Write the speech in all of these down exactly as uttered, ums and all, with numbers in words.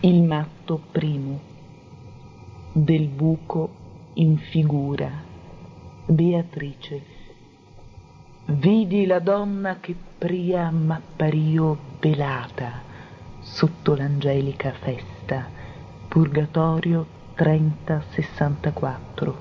Il matto primo del buco in figura. Beatrice. Vidi la donna che pria m'appario velata sotto l'angelica festa. Purgatorio trenta sessantaquattro.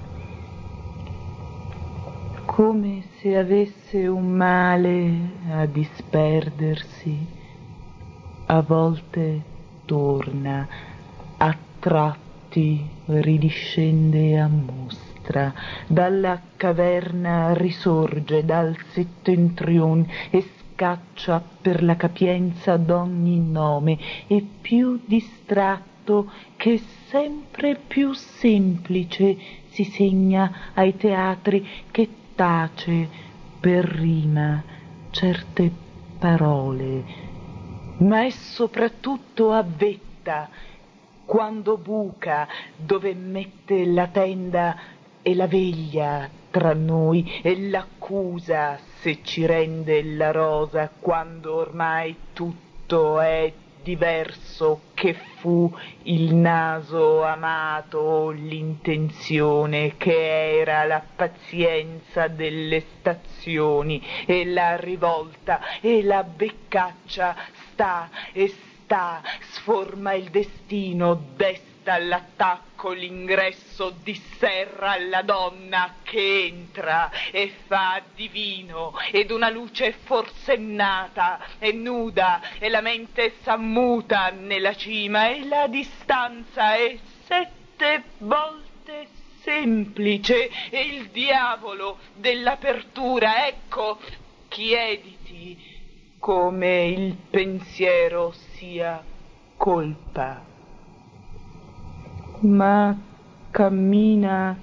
Come se avesse un male a disperdersi, a volte torna, a tratti ridiscende a mostra, dalla caverna risorge dal settentrion e scaccia per la capienza d'ogni nome, e più distratto che sempre più semplice si segna ai teatri, che tace per rima certe parole, ma è soprattutto avvetta quando buca dove mette la tenda e la veglia tra noi, e l'accusa se ci rende la rosa, quando ormai tutto è diverso, che fu il naso amato, l'intenzione, che era la pazienza delle stazioni, e la rivolta e la beccaccia sta e sta, sforma il destino, desta l'attacco, l'ingresso, disserra la donna che entra e fa divino, ed una luce forsennata e nuda, e la mente s'ammuta nella cima, e la distanza è sette volte semplice, e il diavolo dell'apertura, ecco, chiediti come il pensiero sia colpa. Ma cammina,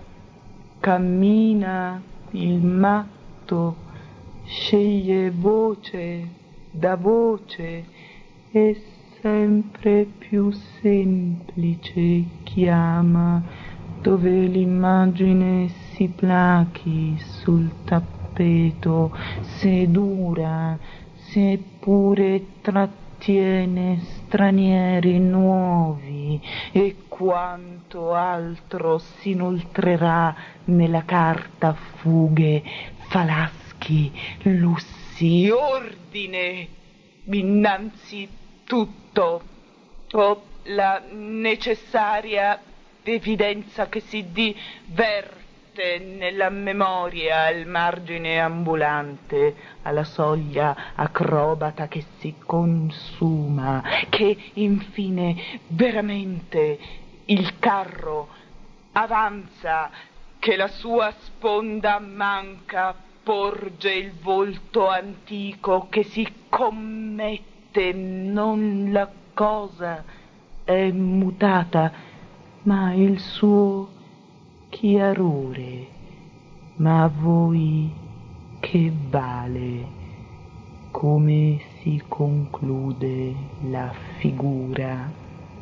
cammina il matto, sceglie voce da voce, e sempre più semplice chiama, dove l'immagine si plachi sul tappeto, se dura, se pure trattiene stranieri nuovi, e quanto altro s'inoltrerà nella carta, fughe, falaschi, lussi, ordine, innanzi tutto, o la necessaria evidenza che si diverte nella memoria, al margine ambulante, alla soglia acrobata che si consuma, che infine veramente il carro avanza, che la sua sponda manca, porge il volto antico, che si commette, non la cosa è mutata, ma il suo chiarore. Ma a voi che vale come si conclude la figura,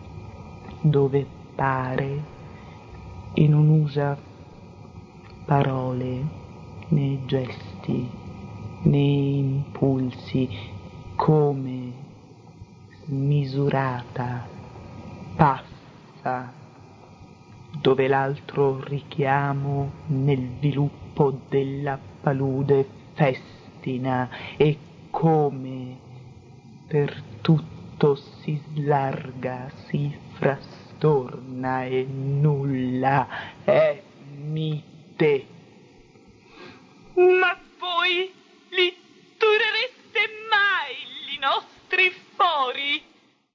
dove pare e non usa parole né gesti né impulsi, come smisurata passa, dove l'altro richiamo nel viluppo della palude festina, e come per tutto si slarga, si frastorna, e nulla è mite. Ma voi